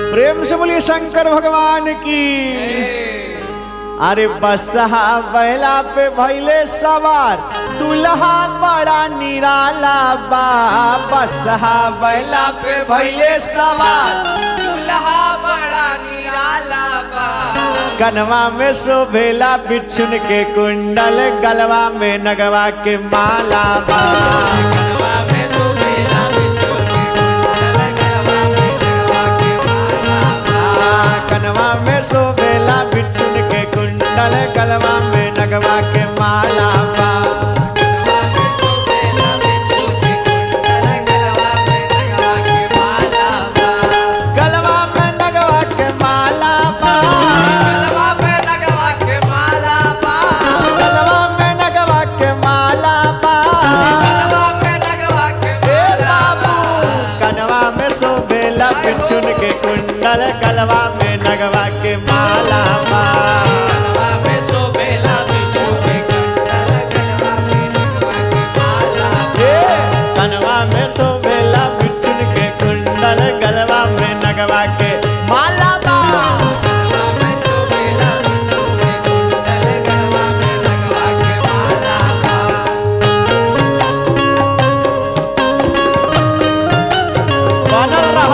प्रेम से बोलिए शंकर भगवान की। अरे बसहा बैला पे भैले सवार दुल्हा बड़ा निराला बा। बसहा बैला पे भैले सवार दुल्हा बड़ा निराला बा। कनवा में शोभेला बिच्छुन के कुंडल, गलवा में नगवा के माला बा। कनवा में शोभेला बिच्छुन के कुंडल, गलवा में नगवा के माला बा। कनवा में शोभेला बिच्छुन के कुंडल, गलवा में नगवा के माला बा। कनवा में शोभेला बिच्छुन के कुंडल, गलवा में नगवा के माला बा। गलवा में नगवा के माला बा। गलवा में नगवा के माला बा। गलवा में नगवा के माला बा। गलवा में नगवा के माला बा। कनवा में शोभेला बिच्छुन के कुंडल, गलवा में नगवा के माला बा। कनवा में शोभेला बिच्छुन के कुंडल, गलवा में नगवा के माला बा। कनवा में शोभेला बिच्छुन के कुंडल, गलवा में नगवा के माला बा। कनवा में शोभेला बिच्छुन के कुंडल, गलवा में नगवा के माला बा। बनल रहा।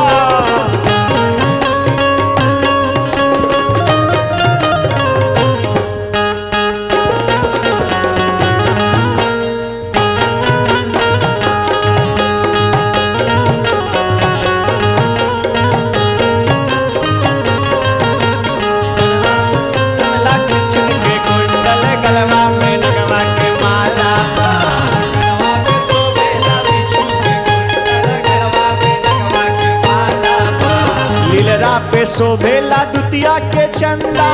बिच्छुन के कुंडल, गलवा में नगवा के माला बा। कनवा में शोभेला बिच्छुन के कुंडल, गलवा में नगवा के माला बा। लीलरा पे शोभेला दुतिया के चंदा।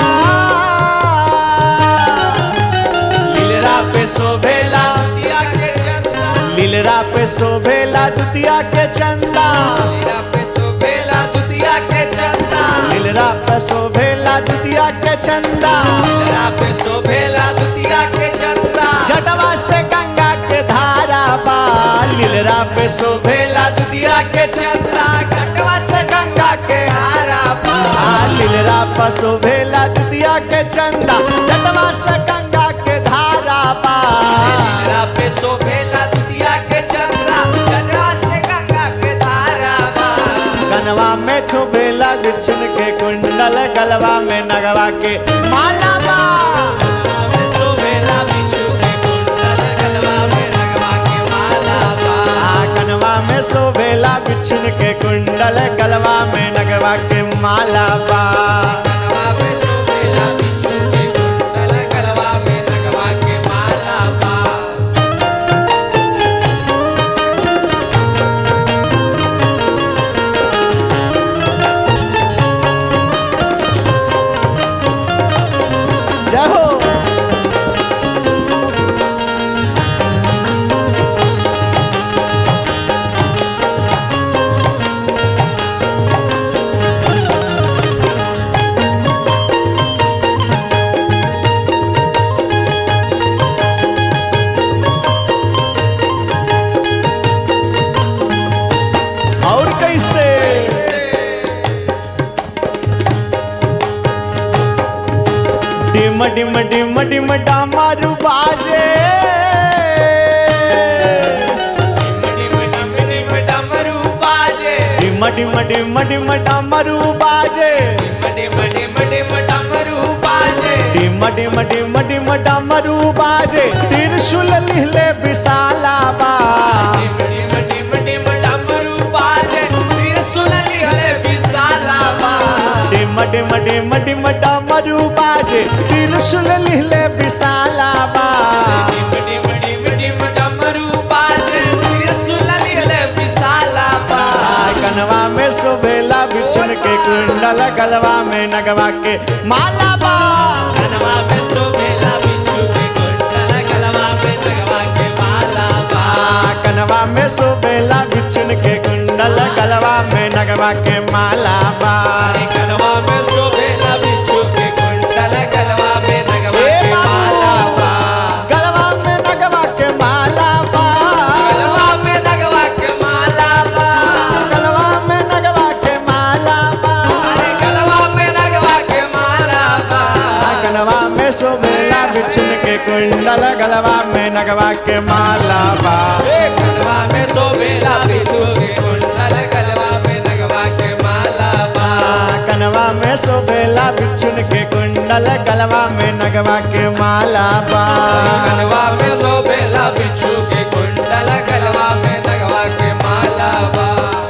लीलरा पे शोभेला, दिया के चंदा, लीलरा पे शोभेला दुतिया के चंदा। लीला पे शोभेला दुतिया के चंदा। लीलरा पे शोभेला दुतिया के चंदा। लीला पे शोभेला दुतिया के चंदा। जटवा से गंगा के धारा बा। लीलरा पे शोभेला शोभेला दुतिया के चंदा, कटवा से गंगा के हारा बा। लीलरा पे शोभेला दुतिया के चंदा। जटवा से गंगा के धारा बा। लीला पे शोभेला दुतिया के चंदा, कटवा से गंगा के धारा बा। कनवा में शोभेला बिच्छुन के कुंडल, गलवा में नगवा के माला बा। कनवा में शोभेला बिच्छू के कुंडल, गलवा में नगवा के माला बा। कनवा में शोभेला बिच्छुन के कुंडल, गलवा में नगवा के माला बा। कनवा में शोभेला बिच्छू के कुंडल, गलवा में नगवा के माला बा। जय हो। और कैसे डिम डिम डिम डिम डामारू बाजे। डिम डिम डिम डमरू बाजे। डिम डिम डिम डिम डामारू बाजे। डिम डिम डिम डमरू बाजे। डिम डिम डिम डिम डामरू बाजे। त्रिशूल लिहले विशाला बा। डिम डिम डिम डिम डमरू बाजे। त्रिशूल लिहले विशाला बा। डिम डिम डिम डिम डामरू बाजे। त्रिशूल लिहले विशाला बा। डिम डिम डिम डिम डमरू बाजे। त्रिशूल लिहले विशाला बा। कनवा में शोभेला बिच्छुन के कुंडल, गलवा में नगवा के माला बा। कनवा में शोभेला बिच्छू के कुंडल, गलवा में नगवा के माला बा। कनवा में शोभेला बिच्छुन के कुंडल, गलवा में नगवा के माला बा। कनवा में शोभेला बिच्छू के कुंडल, गलवा में नगवा के माला बा। गलवा में नगवा के माला बा। गलवा में नगवा के माला बा। गलवा में नगवा के माला बा। शोभेला बिछुन के कुंडल गलवा में नगवा के माला बा गलवा में शोभेला बिच्छू के कुंडल गलवा में नगवा के माला बा कनवा में शोभेला बिछुन के कुंडल गलवा में नगवा के माला बा गलवा में शोभेला बिच्छू के कुंडल गलवा में नगवा के माला बा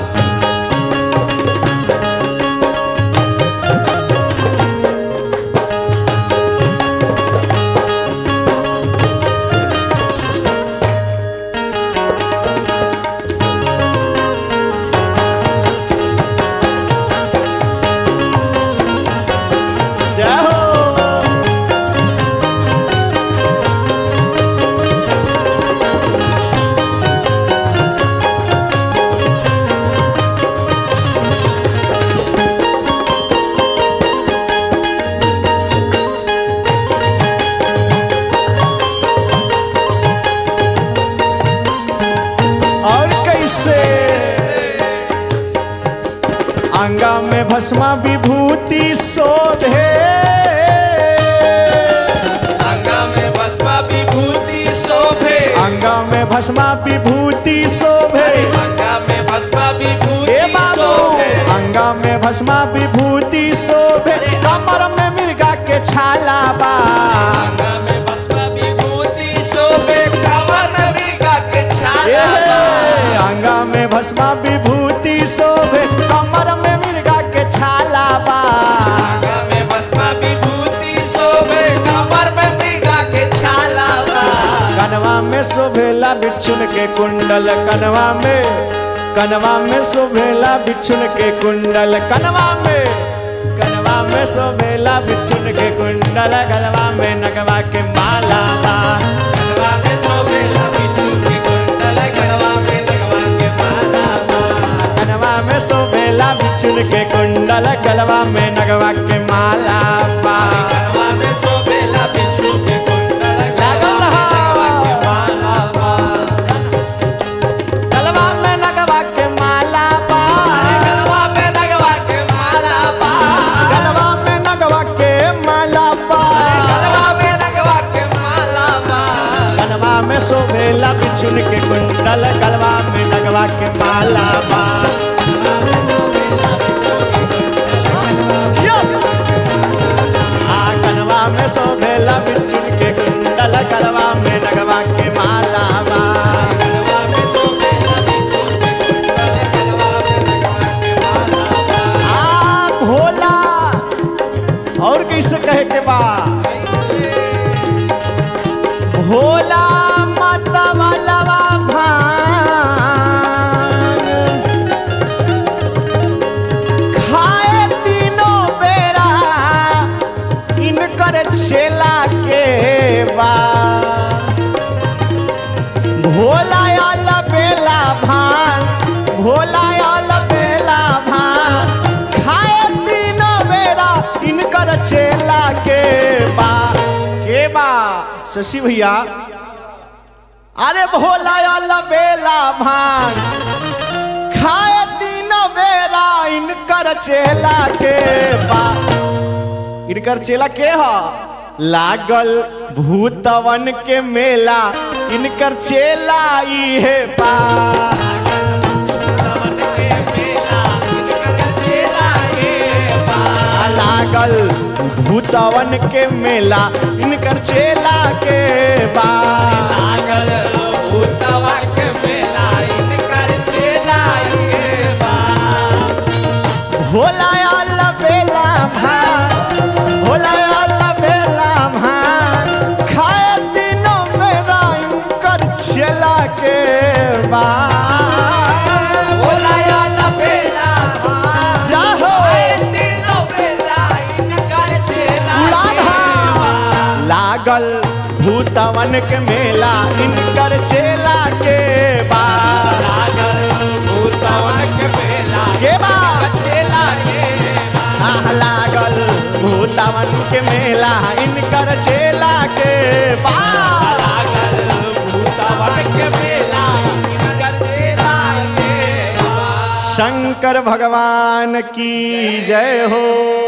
जय हो और कैसे अंगा में भस्मा विभूति शोभे अंगा में भस्मा विभूति शोभे अंगा में भस्मा विभूति शोभे अंगा में भस्मा हे विभूति बाबू शोभे अंगा में भस्मा विभूति शोभे कमर में मिर्गा के छाला बा अंगा में भस्मा विभूति शोभे कवन मृगा के छाला बा अंगा में भस्मा विभूति शोभे कमर में मिर्गा के छाला बा अंगा में भस्मा विभूति शोभे कमर में मृगा के छाला बा कनवा में शोभेला बिच्छुन के कुंडल कनवा में शोभेला बिच्छुन के कुंडल कनवा में शोभेला बिच्छुन के कुंडल गलवा में नगवा के माला बा गलवा में शोभेला बिच्छू के कुंडल गलवा में नगवा के माला बा कनवा में शोभेला बिच्छुन के कुंडल गलवा में नगवा के माला बा गलवा में शोभेला बिच्छू के कुंडल गलवा में नगवा के माला बा गलवा में नगवा के माला बा गलवा में नगवा के माला बा गलवा में नगवा के माला बा गलवा में नगवा के माला बा कनवा में शोभेला बिच्छुन के कुंडल गलवा में नगवा के माला बा कनवा में शोभेला बिच्छुन के कुंडल गलवा में नगवा के माला बा गलवा में शोभेला बिच्छू के कुंडल गलवा में नगवा के माला बा भोला और कैसे कहे के बा भोला माता वाला भांग खाए तीनों बेरा इनकर छेला के बा भोला आला बेला भांग भोला आला बेला भांग खाए तीनों बेरा इनकर छेला के बा शशि भैया अरे भोला आला बेला भांग खाए तीनों बेरा इनकर चेला के बा इनकर चेला के हा लागल भूतवन के मेला इनकर चेला इहे बा लागल भूतवन के मेला इनकर चेला के बा लागल भूतवा के मेला इनकर चेला के बा भोला आला बेला भांग भोला आला बेला भांग खाए तीनों मेरा इनकर चेला के बा भोला आला बेला भांग जाहो खाए तीनों बेला इनकर चेला के बा लागल भूतवन के मेला इनकर चेला के बा लागल भूतवा के मेला के बा चेला के बा लागल भूतवन के मेला इनकर चेला के बा लागल भूतवा के मेला इनकर चेला के बा शंकर भगवान की जय हो।